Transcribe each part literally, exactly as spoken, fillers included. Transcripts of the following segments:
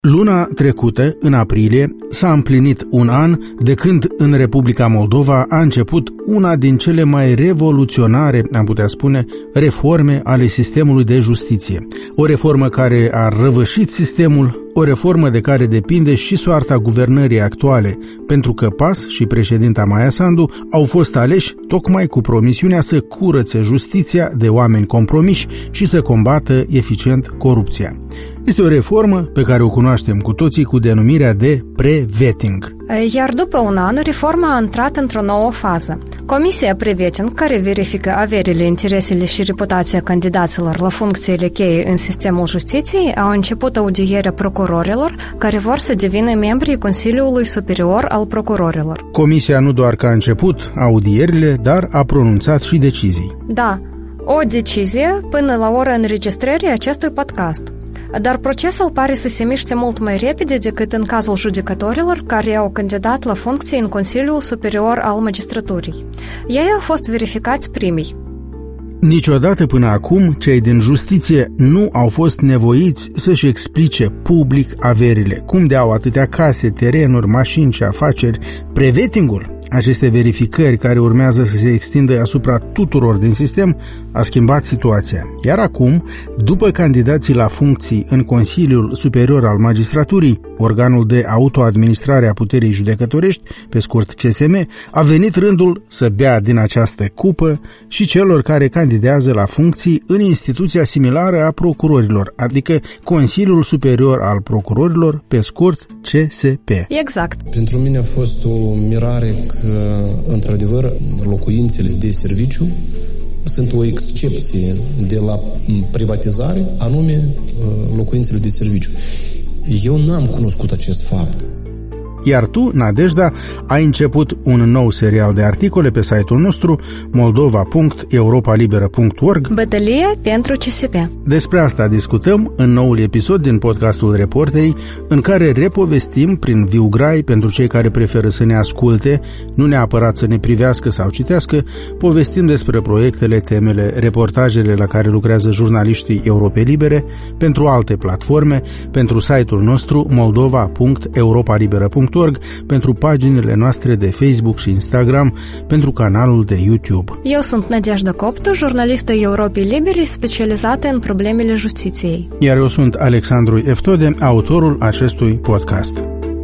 Luna trecută, în aprilie, s-a împlinit un an de când în Republica Moldova a început una din cele mai revoluționare, am putea spune, reforme ale sistemului de justiție. O reformă care a răvășit sistemul, o reformă de care depinde și soarta guvernării actuale, pentru că P A S și președinta Maia Sandu au fost aleși tocmai cu promisiunea să curățe justiția de oameni compromiși și să combată eficient corupția. Este o reformă pe care o cunoaștem cu toții cu denumirea de pre-vetting. Iar după un an, reforma a intrat într-o nouă fază. Comisia pre-vetting, care verifică averile, interesele și reputația candidaților la funcțiile cheie în sistemul justiției, a început audierea procurorilor care vor să devină membrii Consiliului Superior al Procurorilor. Comisia nu doar că a început audierile, dar a pronunțat și decizii. Da, o decizie până la ora înregistrării acestui podcast. Dar procesul pare să se miște mult mai repede decât în cazul judecătorilor care au candidat la funcție în Consiliul Superior al Magistraturii. Ei au fost verificați primii. Niciodată până acum, cei din justiție nu au fost nevoiți să-și explice public averile, cum de au atâtea case, terenuri, mașini și afaceri. Pre-vetting-ul, aceste verificări care urmează să se extindă asupra tuturor din sistem, a schimbat situația. Iar acum, după candidații la funcții în Consiliul Superior al Magistraturii, organul de autoadministrare a puterii judecătorești, pe scurt C S M, a venit rândul să bea din această cupă și celor care candidează la funcții în instituția similară a procurorilor, adică Consiliul Superior al Procurorilor, pe scurt C S P. Exact. Pentru mine a fost o mirare că, într-adevăr, locuințele de serviciu sunt o excepție de la privatizare, anume locuințele de serviciu. Eu n-am cunoscut acest fapt. Iar tu, Nadejda, ai început un nou serial de articole pe site-ul nostru moldova punct europa liberă punct org. Bătălie pentru C S P. Despre asta discutăm în noul episod din podcastul Reporterii, în care repovestim prin viu grai pentru cei care preferă să ne asculte, nu neapărat să ne privească sau citească, povestim despre proiectele, temele, reportajele la care lucrează jurnaliștii Europei Libere pentru alte platforme, pentru site-ul nostru moldova punct europa liberă punct org, pentru paginile noastre de Facebook și Instagram, pentru canalul de YouTube. Eu sunt Nadejda Coptu, jurnalistă Europei Libere specializată în problemele justiției. Iar eu sunt Alexandru Eftode, autorul acestui podcast.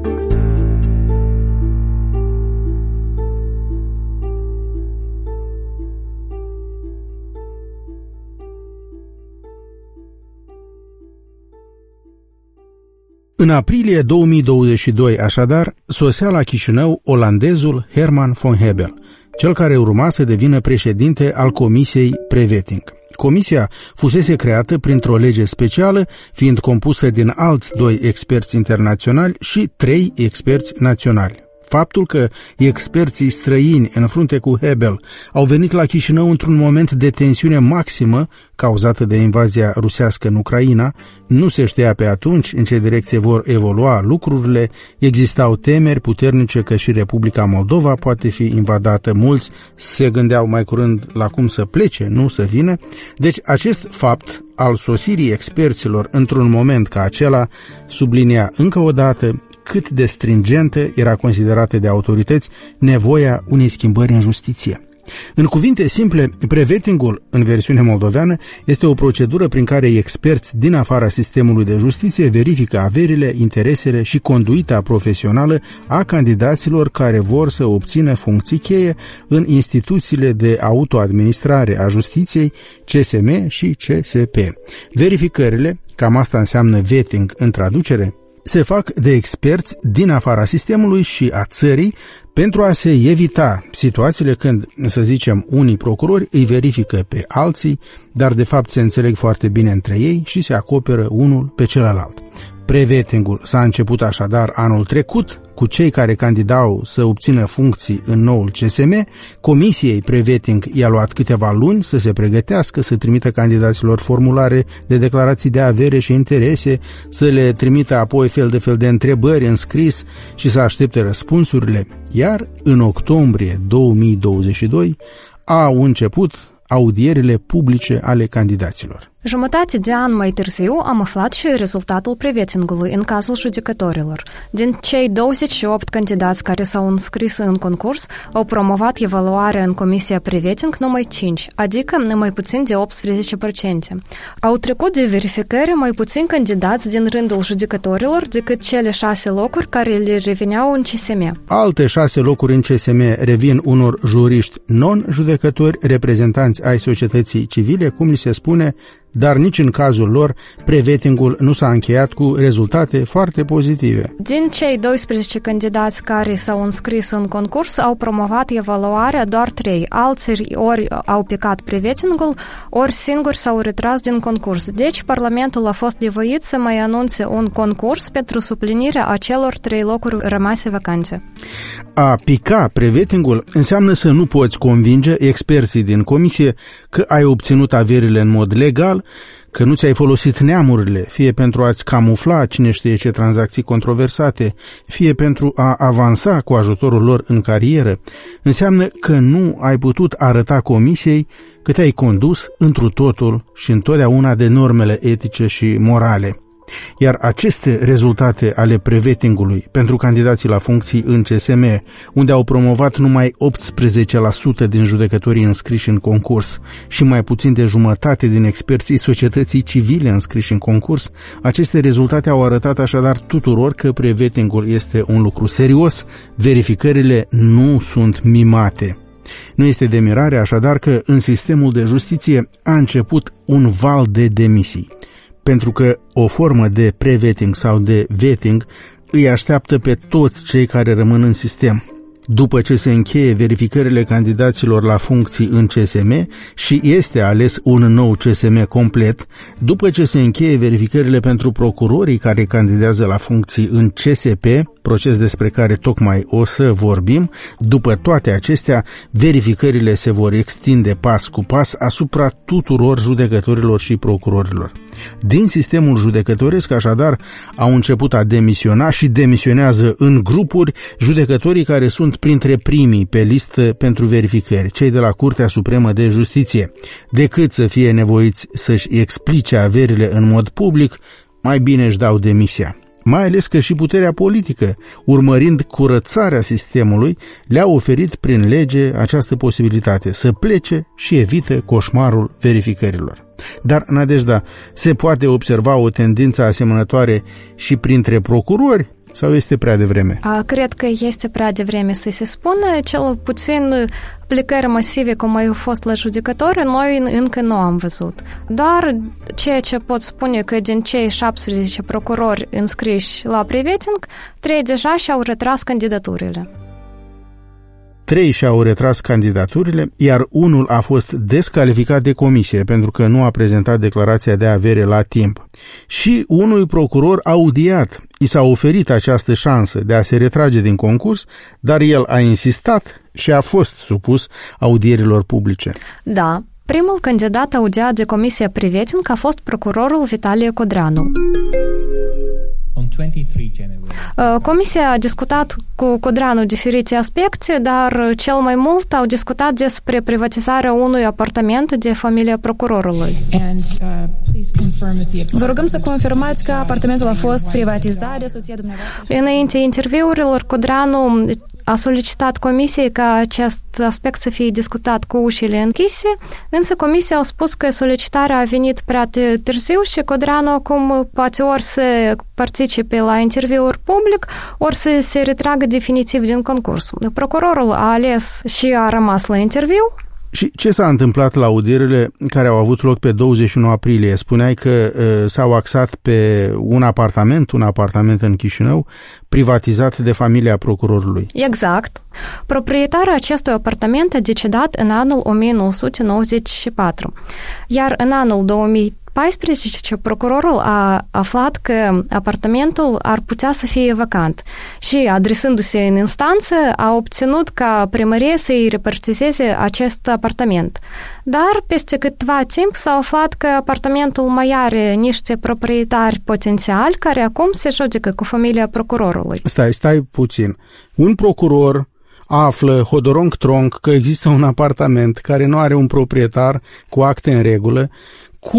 În aprilie două mii douăzeci și doi, așadar, sosea la Chișinău olandezul Herman von Hebel, cel care urma să devină președinte al Comisiei Pre-vetting. Comisia fusese creată printr-o lege specială, fiind compusă din alți doi experți internaționali și trei experți naționali. Faptul că experții străini în frunte cu Hebel au venit la Chișinău într-un moment de tensiune maximă cauzată de invazia rusească în Ucraina nu se știa pe atunci în ce direcție vor evolua lucrurile, existau temeri puternice că și Republica Moldova poate fi invadată, mulți se gândeau mai curând la cum să plece, nu să vină. Deci acest fapt al sosirii experților într-un moment ca acela sublinia încă o dată cât de stringentă era considerată de autorități nevoia unei schimbări în justiție. În cuvinte simple, pre-vetting-ul, în versiune moldoveană, este o procedură prin care experți din afara sistemului de justiție verifică averile, interesele și conduita profesională a candidaților care vor să obțină funcții cheie în instituțiile de autoadministrare a justiției, C S M și C S P. Verificările, cam asta înseamnă vetting în traducere, se fac de experți din afara sistemului și a țării pentru a se evita situațiile când, să zicem, unii procurori îi verifică pe alții, dar de fapt se înțeleg foarte bine între ei și se acoperă unul pe celălalt. Pre-vetting-ul s-a început așadar anul trecut cu cei care candidau să obțină funcții în noul C S M. Comisiei pre-vetting i-a luat câteva luni să se pregătească, să trimită candidaților formulare de declarații de avere și interese, să le trimită apoi fel de fel de întrebări în scris și să aștepte răspunsurile. Iar în octombrie două mii douăzeci și doi au început audierile publice ale candidaților. Jumătate de an mai târziu am aflat și rezultatul prevetingului în cazul judecătorilor. Din cei douăzeci și opt candidați care s-au înscris în concurs, au promovat evaluarea în Comisia Preveting numai cinci, adică mai puțin de optsprezece la sută. Au trecut de verificări mai puțin candidați din rândul judecătorilor decât cele șase locuri care le reveneau în C S M. Alte șase locuri în C S M revin unor juriști non-judecători, reprezentanți ai societății civile, cum li se spune, dar nici în cazul lor prevetingul nu s-a încheiat cu rezultate foarte pozitive. Din cei doisprezece candidați care s-au înscris în concurs, au promovat evaluarea doar trei. Alții ori au picat prevetingul, ori singuri s-au retras din concurs. Deci Parlamentul a fost nevoit să mai anunțe un concurs pentru suplinirea acelor trei locuri rămase vacante. A pica prevetingul înseamnă să nu poți convinge experții din comisie că ai obținut averile în mod legal, că nu ți-ai folosit neamurile, fie pentru a-ți camufla cine știe ce tranzacții controversate, fie pentru a avansa cu ajutorul lor în carieră. Înseamnă că nu ai putut arăta comisiei că te-ai condus întru totul și întotdeauna de normele etice și morale. Iar aceste rezultate ale prevetingului pentru candidații la funcții în C S M, unde au promovat numai optsprezece la sută din judecătorii înscriși în concurs și mai puțin de jumătate din experții societății civile înscriși în concurs, aceste rezultate au arătat așadar tuturor că prevetingul este un lucru serios, verificările nu sunt mimate. Nu este de mirare așadar că în sistemul de justiție a început un val de demisii, pentru că o formă de pre-vetting sau de vetting îi așteaptă pe toți cei care rămân în sistem. După ce se încheie verificările candidaților la funcții în C S M și este ales un nou C S M complet, după ce se încheie verificările pentru procurorii care candidează la funcții în C S P, proces despre care tocmai o să vorbim, după toate acestea, verificările se vor extinde pas cu pas asupra tuturor judecătorilor și procurorilor. Din sistemul judecătoresc, așadar, au început a demisiona și demisionează în grupuri judecătorii care sunt printre primii pe listă pentru verificări, cei de la Curtea Supremă de Justiție. Decât să fie nevoiți să-și explice averile în mod public, mai bine își dau demisia. Mai ales că și puterea politică, urmărind curățarea sistemului, le-a oferit prin lege această posibilitate să plece și evită coșmarul verificărilor. Dar, Nadejda, se poate observa o tendință asemănătoare și printre procurori sau este prea devreme? Cred că este prea devreme să se spună, cel puțin plecări masive cum au fost la judecători, noi încă nu am văzut. Dar ceea ce pot spune că din cei șaptesprezece procurori înscriși la preveting, trei deja și-au retras candidaturile. Trei și-au retras candidaturile, iar unul a fost descalificat de comisie pentru că nu a prezentat declarația de avere la timp. Și unui procuror audiat i s-a oferit această șansă de a se retrage din concurs, dar el a insistat și a fost supus audierilor publice. Da, primul candidat audiat de Comisia Preveting a fost procurorul Vitalie Codranu. Comisia a discutat cu Codranu diferite aspecte, dar cel mai mult au discutat despre privatizarea unui apartament de familia procurorului. Vă rugăm să confirmați că apartamentul a fost privatizat de soția dumneavoastră. Înainte interviurilor, Codranu a solicitat comisiei ca acest aspect să fie discutat cu ușile închise, însă comisia a spus că solicitarea a venit prea târziu și Codranu acum poate ori să participe la interviuri public, ori să se retragă definitiv din concurs. Procurorul a ales și a rămas la interviu. Și ce s-a întâmplat la audierile care au avut loc pe douăzeci și nouă aprilie? Spuneai că uh, s-au axat pe un apartament, un apartament în Chișinău, privatizat de familia procurorului. Exact. Proprietarul acestui apartament a decedat în anul o mie nouă sute nouăzeci și patru, iar în anul două mii paisprezece procurorul a aflat că apartamentul ar putea să fie vacant și, adresându-se în instanță, a obținut ca primărie să-i repartizeze acest apartament. Dar, peste câtva timp, s-a aflat că apartamentul mai are niște proprietari potențiali care acum se judecă cu familia procurorului. Stai, stai puțin. Un procuror află hodoronc-tronc că există un apartament care nu are un proprietar cu acte în regulă. Cum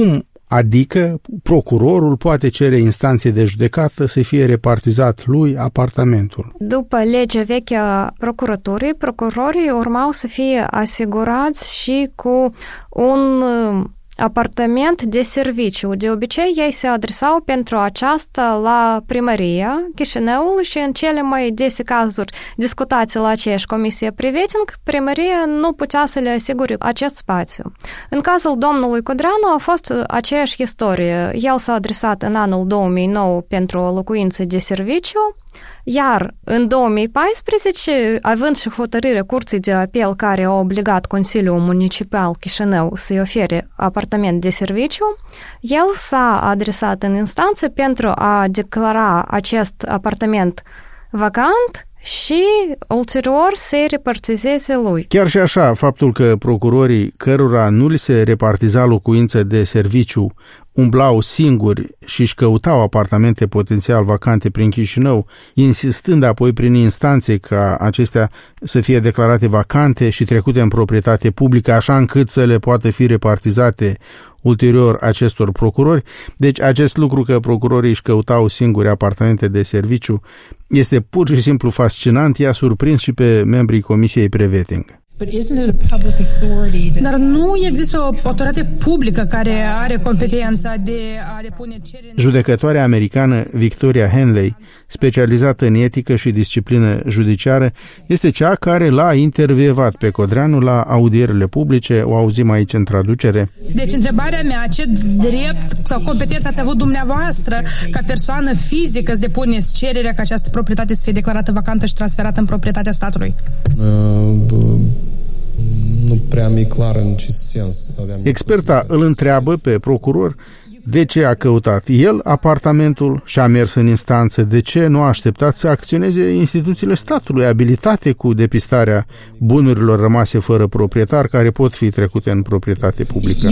Adică procurorul poate cere instanței de judecată să fie repartizat lui apartamentul. După legea veche a procuraturii, procurorii urmau să fie asigurați și cu un apartament de serviciu. De obicei, ei se adresau pentru aceasta la primăria Chișinăului și în cele mai dese cazuri discutate la aceeași comisie Priveting, primăria nu putea să le asigure acest spațiu. În cazul domnului Codreanu a fost aceeași istorie. El s-a adresat în anul două mii nouă pentru o locuință de serviciu, iar în două mii paisprezece, având și hotărârea Curții de Apel care a obligat Consiliul Municipal Chișinău să-i ofere apartament de serviciu, el s-a adresat în instanță pentru a declara acest apartament vacant și ulterior să-i repartizeze lui. Chiar și așa, faptul că procurorii cărora nu li se repartiza locuință de serviciu umblau singuri și își căutau apartamente potențial vacante prin Chișinău, insistând apoi prin instanțe ca acestea să fie declarate vacante și trecute în proprietate publică, așa încât să le poată fi repartizate ulterior acestor procurori. Deci acest lucru că procurorii își căutau singuri apartamente de serviciu este pur și simplu fascinant, i-a surprins și pe membrii Comisiei Priveting. Dar nu există o autoritate publică care are competența de a depune cereri. Judecătoarea americană Victoria Henley, specializată în etică și disciplină judiciară, este cea care l-a intervievat pe Codreanu la audierile publice, o auzim aici în traducere. Deci întrebarea mea, ce drept sau competență ați avut dumneavoastră ca persoană fizică să depuneți cererea ca această proprietate să fie declarată vacantă și transferată în proprietatea statului? Uh, Nu prea mi-e clar în ce sens. Experta îl întreabă pe procuror de ce a căutat el apartamentul și a mers în instanță, de ce nu a așteptat să acționeze instituțiile statului, abilitate cu depistarea bunurilor rămase fără proprietar care pot fi trecute în proprietate publică.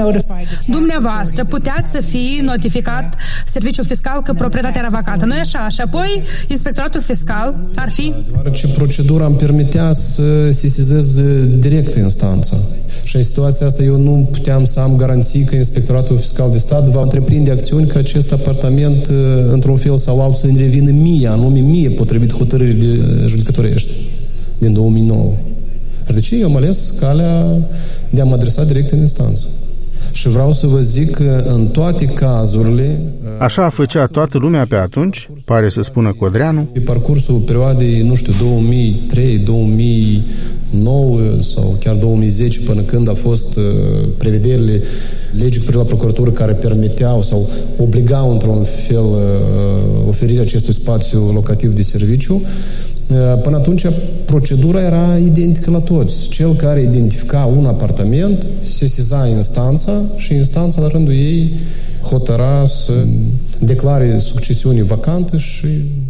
Dumneavoastră puteați să fi notificat serviciul fiscal că proprietatea era vacantă, nu-i așa? Și apoi inspectoratul fiscal ar fi? Deoarece procedura îmi permitea să sesizez direct instanța. Și în situația asta eu nu puteam să am garanții că inspectoratul fiscal de stat va întreprinde acțiuni că acest apartament, într-un fel sau altul, să-mi revină mie, anume mie, potrivit hotărârii de judecătorești din două mii nouă. De ce eu am ales calea de a mă adresa direct în instanță? Și vreau să vă zic că în toate cazurile... Așa făcea toată lumea pe atunci, pare să spună Codreanu. Pe parcursul perioadei, nu știu, două mii trei, două mii nouă sau chiar două mii zece, până când a fost uh, prevederile legii cu la procuratură care permiteau sau obligau într-un fel uh, oferirea acestui spațiu locativ de serviciu. Până atunci, procedura era identică la toți. Cel care identifica un apartament sesiza instanța și instanța, la rândul ei, hotăra să declare succesiune vacantă și...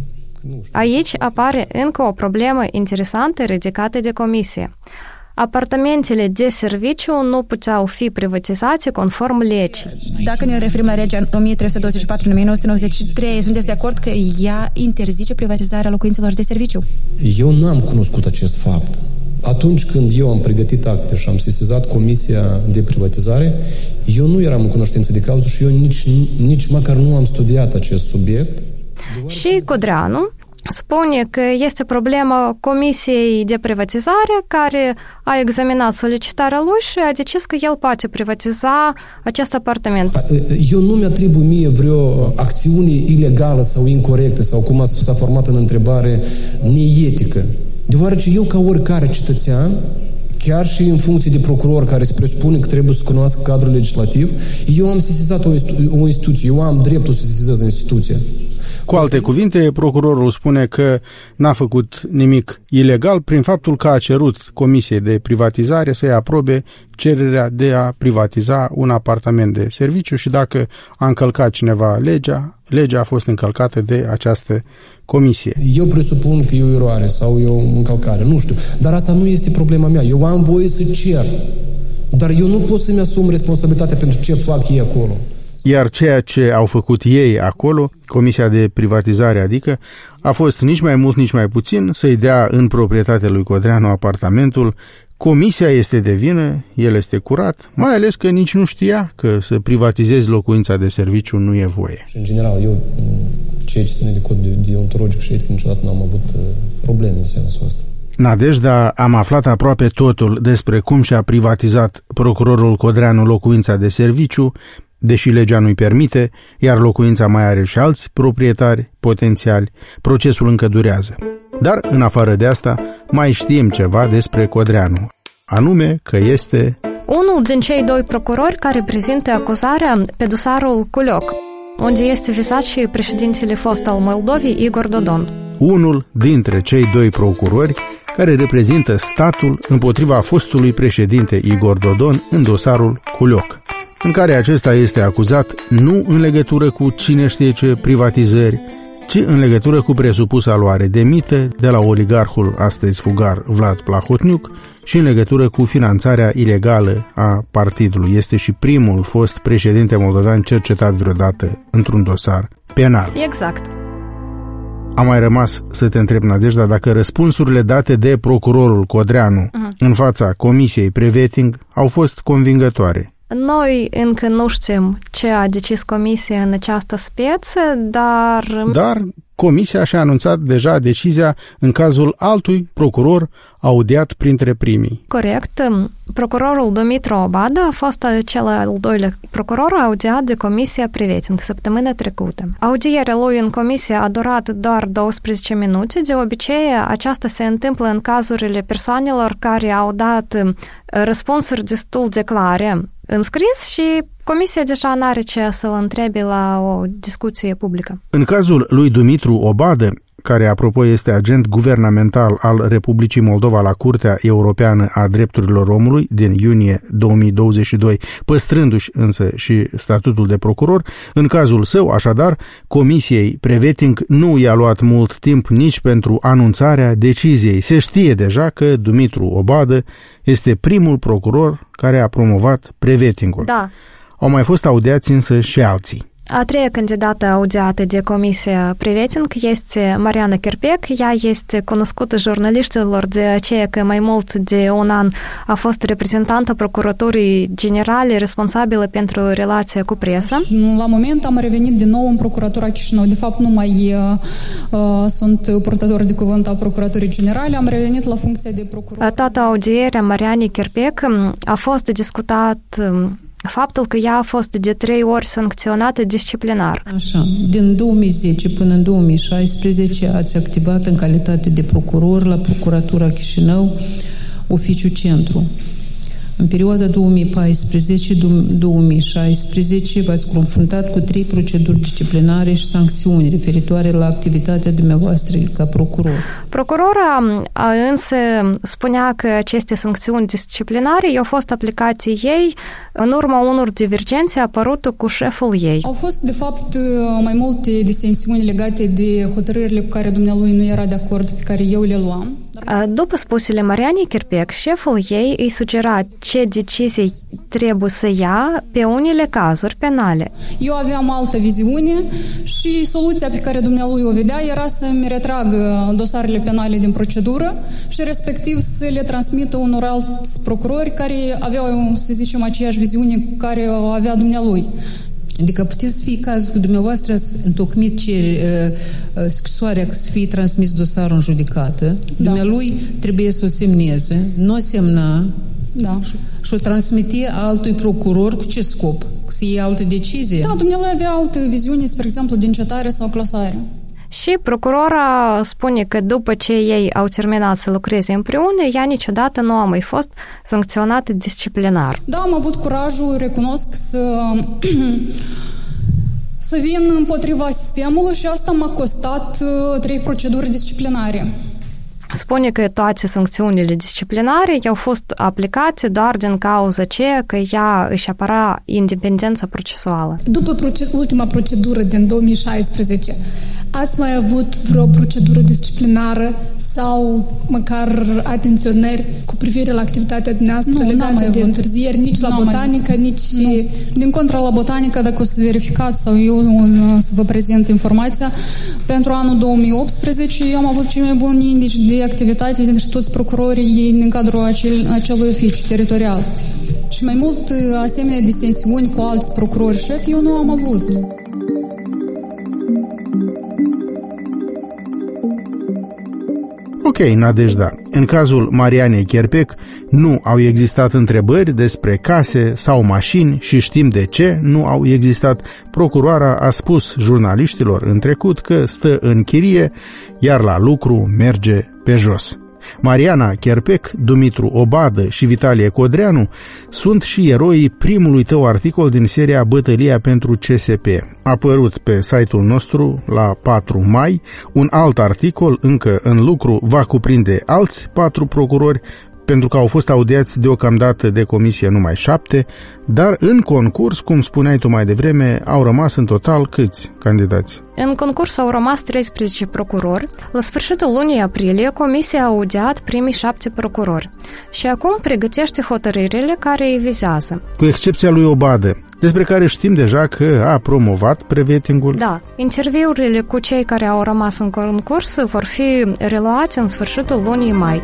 Nu știu. Aici apare încă o problemă interesantă ridicată de comisie. Apartamentele de serviciu nu puteau fi privatizate conform legii. Dacă ne referim la legea o mie trei sute douăzeci și patru nouă sute nouăzeci și trei, sunteți de acord că ea interzice privatizarea locuințelor de serviciu? Eu n-am cunoscut acest fapt. Atunci când eu am pregătit actele și am sesizat Comisia de Privatizare, eu nu eram în cunoștință de cauză și eu nici, nici măcar nu am studiat acest subiect. Și Codreanu spune că este problema Comisiei de Privatizare care a examinat solicitarea lui și a decis că el poate privatiza acest apartament. Eu nu mi-atribui mie vreo acțiune ilegală sau incorectă sau cum s-a format în întrebare neetică. Deoarece eu, ca oricare cetățean, chiar și în funcție de procuror care se presupune că trebuie să cunoască cadrul legislativ, eu am sesizat o, o instituție, eu am dreptul să sesizez instituția. Cu alte cuvinte, procurorul spune că n-a făcut nimic ilegal prin faptul că a cerut Comisiei de Privatizare să-i aprobe cererea de a privatiza un apartament de serviciu și dacă a încălcat cineva legea, legea a fost încălcată de această comisie. Eu presupun că e o eroare sau e o încălcare, nu știu, dar asta nu este problema mea. Eu am voie să cer, dar eu nu pot să-mi asum responsabilitatea pentru ce fac ei acolo. Iar ceea ce au făcut ei acolo, Comisia de Privatizare, adică, a fost nici mai mult, nici mai puțin să-i dea în proprietatea lui Codreanu apartamentul comisia este de vină, el este curat, mai ales că nici nu știa că să privatizezi locuința de serviciu nu e voie. Și în general, eu, ceea ce ține de cod deontologic și etic, niciodată n-am avut probleme în sensul ăsta. Nadejda, am aflat aproape totul despre cum și-a privatizat procurorul Codreanu locuința de serviciu, deși legea nu-i permite, iar locuința mai are și alți proprietari potențiali, procesul încă durează. Dar, în afară de asta, mai știm ceva despre Codreanu, anume că este unul din cei doi procurori care prezintă acuzarea pe dosarul Culioc, unde este vizat și președintele fost al Moldovei, Igor Dodon. Unul dintre cei doi procurori care reprezintă statul împotriva fostului președinte Igor Dodon în dosarul Culioc, în care acesta este acuzat nu în legătură cu cine știe ce privatizări, ci în legătură cu presupusa luare de mită de la oligarhul astăzi fugar Vlad Plahotniuc și în legătură cu finanțarea ilegală a partidului. Este și primul fost președinte moldovean cercetat vreodată într-un dosar penal. Exact. A mai rămas să te întreb, Nadejda, dacă răspunsurile date de procurorul Codreanu uh-huh. în fața Comisiei Preveting au fost convingătoare. Noi încă nu știm ce a decis Comisia în această speță, dar... Dar Comisia și-a anunțat deja decizia în cazul altui procuror audiat printre primii. Corect. Procurorul Dumitru Obada a fost cel al doilea procuror audiat de Comisia Preveting săptămâna trecută. Audierea lui în comisie a durat doar douăsprezece minute. De obicei, aceasta se întâmplă în cazurile persoanelor care au dat răspunsuri destul de clare în scris și Comisia deja n-are ce să-l întrebe la o discuție publică. În cazul lui Dumitru Obadă, care apropo este agent guvernamental al Republicii Moldova la Curtea Europeană a Drepturilor Omului din iunie două mii douăzeci și doi, păstrându-și însă și statutul de procuror, în cazul său, așadar, Comisiei Preveting nu i-a luat mult timp nici pentru anunțarea deciziei. Se știe deja că Dumitru Obadă este primul procuror care a promovat Prevetingul. Da. Au mai fost audiați însă și alții. A treia candidată audiată de Comisia Preveting este Mariana Kerpec. Ea este cunoscută jurnaliștilor de aceea că mai mult de un an a fost reprezentantă Procuraturii Generale responsabilă pentru relația cu presa. La moment am revenit din nou în Procuratura Chișinău. De fapt, nu mai uh, sunt purtător de cuvânt a Procuraturii Generale. Am revenit la funcția de procuror. Toată audierea Marianei Kerpec a fost discutat faptul că ea a fost de trei ori sancționată disciplinar. Așa, din două mii zece până în două mii șaisprezece ați activat în calitate de procuror la Procuratura Chișinău, Oficiul Centru. În perioada două mii paisprezece două mii șaisprezece v-ați confruntat cu trei proceduri disciplinare și sancțiuni referitoare la activitatea dumneavoastră ca procuror. Procurora însă spunea că aceste sancțiuni disciplinare au fost aplicate ei în urma unor divergențe apărute cu șeful ei. Au fost, de fapt, mai multe disensiuni legate de hotărârile cu care dumnealui nu era de acord, pe care eu le luam. După spusele Marianei Kerpec, șeful ei îi sugera ce decizii trebuie să ia pe unele cazuri penale. Eu aveam altă viziune și soluția pe care dumnealui o vedea era să-mi retragă dosarele penale din procedură și respectiv să le transmită unor alți procurori care aveau, să zicem, aceeași viziune care o avea dumnealui. Adică puteți să fie cazul cu dumneavoastră, ați întocmit ce, uh, scrisoarea să fie transmis dosarul în judecată, da. Dumnealui trebuie să o semneze, nu o semna, da. și, și o transmite altui procuror cu ce scop? Să iei altă decizie? Da, dumnealui avea altă viziune, spre exemplu, de încetare sau clasare. Și procurora spune că după ce ei au terminat să lucreze împreună, ea niciodată nu a mai fost sancționată disciplinar. Da, am avut curajul, recunosc, să, să vin împotriva sistemului și asta m-a costat trei proceduri disciplinare. Spune că toate sancțiunile disciplinare au fost aplicate doar din cauza aceea că ea își apăra independența procesuală. După proces- ultima procedură din două mii șaisprezece, ați mai avut vreo procedură disciplinară sau măcar atenționări cu privire la activitatea dumneavoastră legată de întârzieri, nici la botanică, nici... Nu. Din contra, la botanică, dacă o să verificați sau eu să vă prezint informația, pentru anul două mii optsprezece eu am avut cei mai buni indici de și activitatea din și toți procurorii ei în cadrul acel, acelui oficiu teritorial. Și mai mult, asemenea disensiuni cu alți procurori șefi, eu nu am avut. Ok, Nadejda, în cazul Marianei Cherpec nu au existat întrebări despre case sau mașini și știm de ce nu au existat. Procuroara a spus jurnaliștilor în trecut că stă în chirie, iar la lucru merge pe jos. Mariana Cherpec, Dumitru Obadă și Vitalie Codreanu sunt și eroii primului tău articol din seria Bătălia pentru C S P. A apărut pe site-ul nostru la patru mai. Un alt articol încă în lucru va cuprinde alți patru procurori, pentru că au fost audiați deocamdată de comisie numai șapte, dar în concurs, cum spuneai tu mai devreme, au rămas în total câți candidați? În concurs au rămas treisprezece procurori. La sfârșitul lunii aprilie, comisia a audiat primii șapte procurori și acum pregătește hotărârile care îi vizează. Cu excepția lui Obadă, despre care știm deja că a promovat prevetingul. Da, interviurile cu cei care au rămas în concurs vor fi reluate în sfârșitul lunii mai.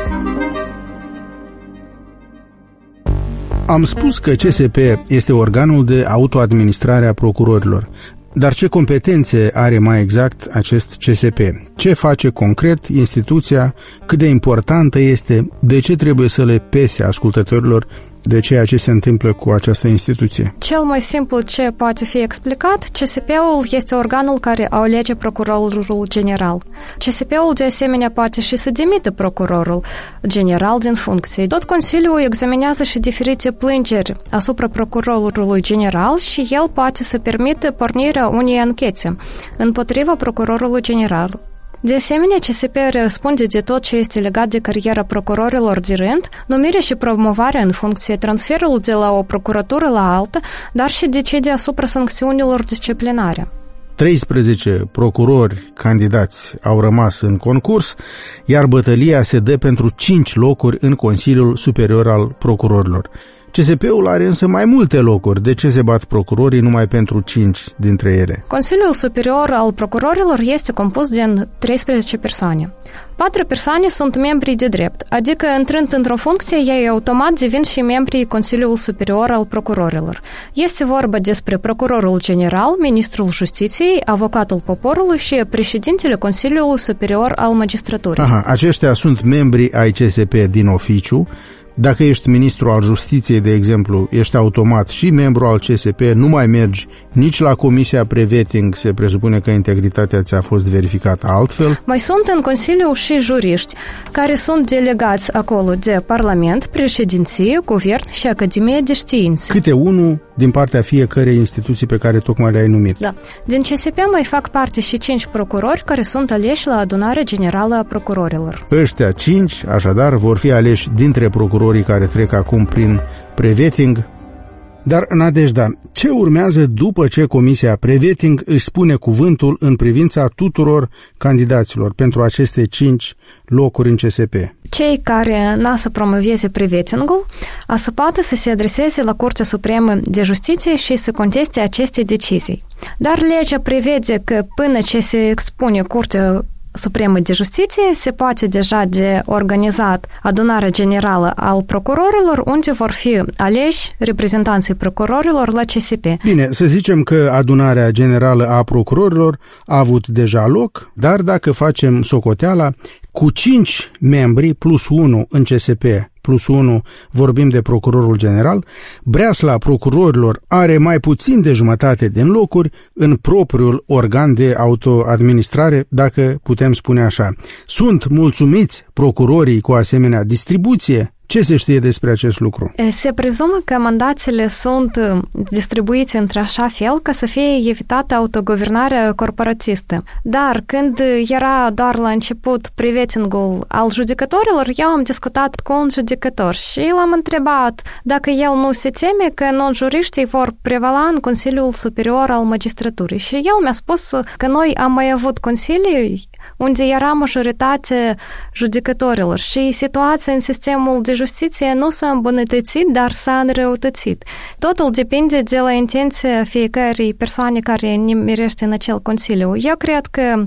Am spus că C S P este organul de autoadministrare a procurorilor, dar ce competențe are mai exact acest C S P? Ce face concret instituția? Cât de importantă este? De ce trebuie să le pese ascultătorilor de ceea ce se întâmplă cu această instituție? Cel mai simplu ce poate fi explicat, C S P-ul este organul care alege procurorul general. C S P-ul de asemenea poate și să demită procurorul general din funcție. Tot Consiliul examinează și diferite plângeri asupra procurorului general și el poate să permită pornirea unei anchete împotriva procurorului general. De asemenea, C S P răspunde de tot ce este legat de cariera procurorilor de rând, numirea și promovarea în funcție, transferul de la o procuratură la alta, dar și decide asupra sancțiunilor disciplinare. treisprezece procurori candidați au rămas în concurs, iar bătălia se dă pentru cinci locuri în Consiliul Superior al Procurorilor. C S P-ul are însă mai multe locuri. De ce se bat procurorii numai pentru cinci dintre ele? Consiliul Superior al Procurorilor este compus din treisprezece persoane. Patru persoane sunt membri de drept, adică intrând într-o funcție, ei automat devin și membrii Consiliului Superior al Procurorilor. Este vorba despre procurorul general, ministrul Justiției, avocatul poporului și președintele Consiliului Superior al Magistraturii. Aha, aceștia sunt membri ai C S P din oficiu. Dacă ești ministru al Justiției, de exemplu, ești automat și membru al C S P, nu mai mergi nici la Comisia Preveting, se presupune că integritatea ți-a fost verificată altfel. Mai sunt în Consiliu și juriști, care sunt delegați acolo de Parlament, președinție, guvern și Academie de Științe. Câte unul din partea fiecărei instituții pe care tocmai le-ai numit. Da. Din C S P mai fac parte și cinci procurori care sunt aleși la adunarea generală a procurorilor. Ăștia cinci, așadar, vor fi aleși dintre procurorii care trec acum prin preveting. Dar, Nadejda, ce urmează după ce Comisia Preveting își spune cuvântul în privința tuturor candidaților pentru aceste cinci locuri în C S P? Cei care n-a să promoveze prevetingul a să poată să se adreseze la Curtea Supremă de Justiție și să conteste aceste decizii. Dar legea prevede că până ce se expune Curtea Supremă de Justiție se poate deja de organizat adunarea generală al procurorilor, unde vor fi aleși reprezentanții procurorilor la C S P. Bine, să zicem că adunarea generală a procurorilor a avut deja loc, dar dacă facem socoteala, cu cinci membri plus unu în C S P plus unu, vorbim de procurorul general, breasla procurorilor are mai puțin de jumătate din locuri în propriul organ de autoadministrare, dacă putem spune așa. Sunt mulțumiți procurorii cu asemenea distribuție? Ce se știe despre acest lucru? Se prezumă că mandațiile sunt distribuite într-așa fel ca să fie evitată autoguvernarea corporatistă. Dar când era doar la început prevetingul al judecătorilor, eu am discutat cu un judecător și l-am întrebat dacă el nu se teme că non-juriștii vor prevala în Consiliul Superior al Magistraturii. Și el mi-a spus că noi am mai avut consilii unde era majoritate judecătorilor și situația în sistemul de justiție nu s-a îmbunătățit, dar s-a înrăutățit. Totul depinde de la intenția fiecărei persoane care nimerește în acel consiliu. Eu cred că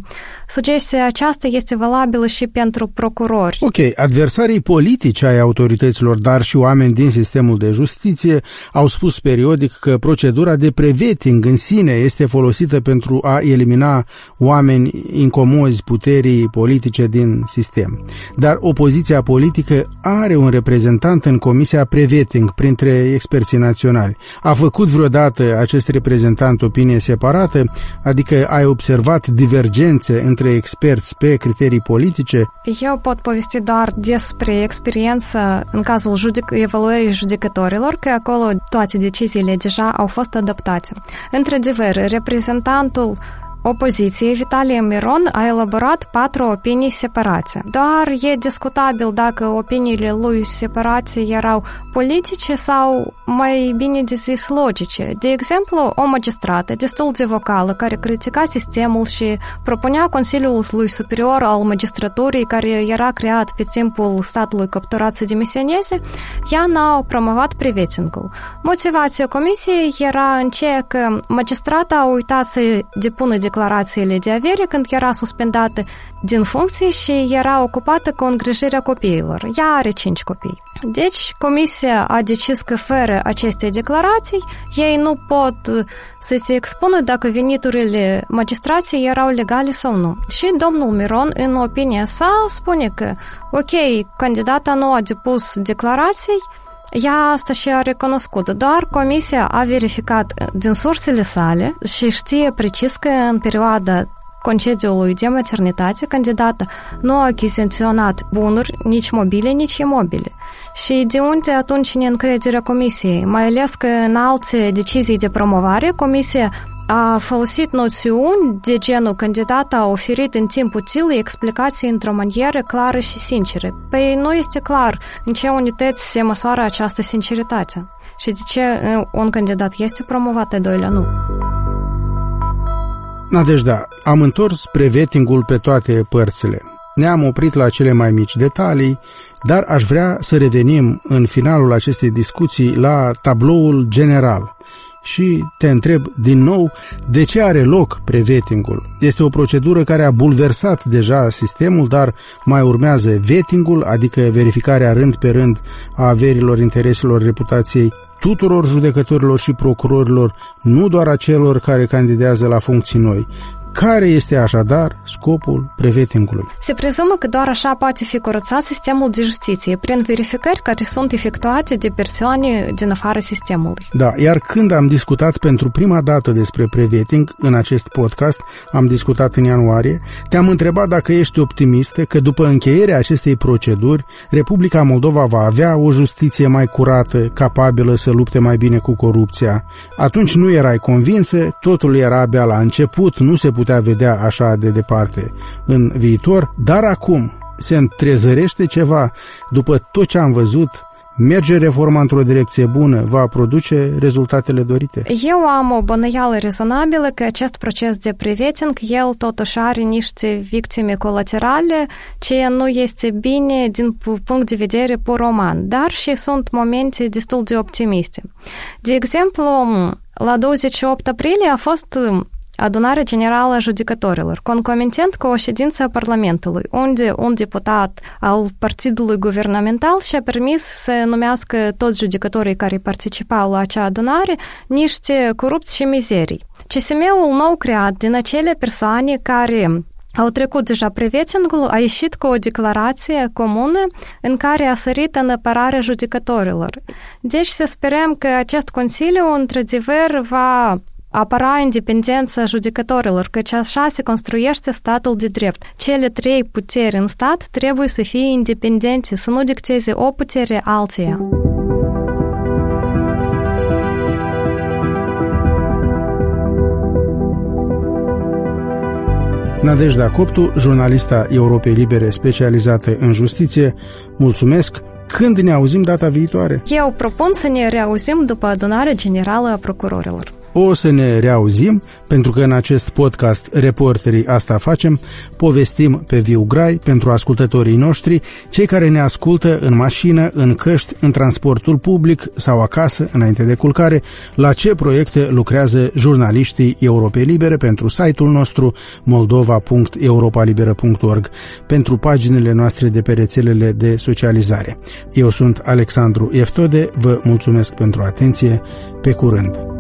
sugestia aceasta este valabilă și pentru procurori. Ok, adversarii politici ai autorităților, dar și oameni din sistemul de justiție au spus periodic că procedura de prevetting în sine este folosită pentru a elimina oameni incomozi puterii politice din sistem. Dar opoziția politică are un reprezentant în Comisia Prevetting printre experții naționali. A făcut vreodată acest reprezentant opinie separată? Adică ai observat divergențe între experți pe criterii politice? Eu pot povesti doar despre experiență în cazul judic- evaluării judecătorilor, că acolo toate deciziile deja au fost adoptate. Într-adevăr, reprezentantul opoziției, Vitalie Miron, a elaborat patru opinii separate. Dar e discutabil dacă opiniile lui separate erau politice sau, mai bine de zis, logice. De exemplu, o magistrată destul de vocală care critica sistemul și propunea Consiliul lui Superior al Magistraturii, care era creat pe timpul statului capturat să demisioneze, ea n-a promovat prevetting-ul. Motivația comisiei era în ceea că magistrata a uitat să depună declarațiile de avere când era suspendată din funcție și era ocupată cu îngrijirea copiilor. Ea are cinci copii. Deci, comisia a decis că fără aceste declarații, ei nu pot să se expună dacă veniturile magistrației erau legale sau nu. Și domnul Miron, în opinia sa, spune că, ok, candidata nu a depus declarații, ea asta și a recunoscut, dar comisia a verificat din sursele sale și știe precis că în perioada concediului de maternitate, candidata nu a achiziționat bunuri, nici mobile, nici imobile. Și de unde atunci neîncrederea comisiei? Mai ales că în alte decizii de promovare, comisia a folosit noțiuni de genul candidata a oferit în timp util explicații într-o manieră clară și sinceră. Păi nu este clar în ce unități se măsoară această sinceritate și de ce un candidat este promovat, al doilea nu. Nadejda, am întors prevetting-ul pe toate părțile. Ne-am oprit la cele mai mici detalii, dar aș vrea să revenim în finalul acestei discuții la tabloul general. Și te întreb din nou de ce are loc prevetting-ul. Este o procedură care a bulversat deja sistemul, dar mai urmează vetting-ul, adică verificarea rând pe rând a averilor, intereselor, reputației tuturor judecătorilor și procurorilor, nu doar a celor care candidează la funcții noi. Care este așadar scopul prevetting-ului? Se prezumă că doar așa poate fi curățat sistemul de justiție, prin verificări care sunt efectuate de persoane din afara sistemului. Da, iar când am discutat pentru prima dată despre prevetting în acest podcast, am discutat în ianuarie, te-am întrebat dacă ești optimistă că după încheierea acestei proceduri, Republica Moldova va avea o justiție mai curată, capabilă să lupte mai bine cu corupția. Atunci nu erai convinsă, totul era abia la început, nu se putea vedea așa de departe în viitor, dar acum se întrezărește ceva. După tot ce am văzut, merge reforma într-o direcție bună, va produce rezultatele dorite? Eu am o bănuială rezonabilă că acest proces de prevetting, el totuși are niște victime colaterale, ce nu este bine din punct de vedere pur uman, dar și sunt momente destul de optimiste. De exemplu, la douăzeci și opt aprilie a fost Adunarea Generală a Judecătorilor, concomitent cu o ședință a Parlamentului, unde un deputat al partidului guvernamental și-a permis să numească toți judecătorii care participau la acea adunare niște corupți și mizerii. C S M-ul nou creat din acele persoane care au trecut deja prevetting-ul, a ieșit cu o declarație comună în care a sărit în apărarea judecătorilor. Deci să sperăm că acest Consiliu, într-adevăr, va apăra independența judecătorilor, căci așa se construiește statul de drept. Cele trei puteri în stat trebuie să fie independente, să nu dicteze o putere alteia. Nadejda Coptu, jurnalista Europei Libere specializată în justiție, mulțumesc! Când ne auzim data viitoare? Eu propun să ne reauzim după adunarea generală a procurorilor. o să ne reauzim, pentru că în acest podcast Reporterii asta facem, povestim pe viu grai pentru ascultătorii noștri, cei care ne ascultă în mașină, în căști, în transportul public sau acasă, înainte de culcare, la ce proiecte lucrează jurnaliștii Europei Libere pentru site-ul nostru moldova punct europa liberă punct org, pentru paginile noastre de pe rețelele de socializare. Eu sunt Alexandru Eftode, vă mulțumesc pentru atenție, pe curând!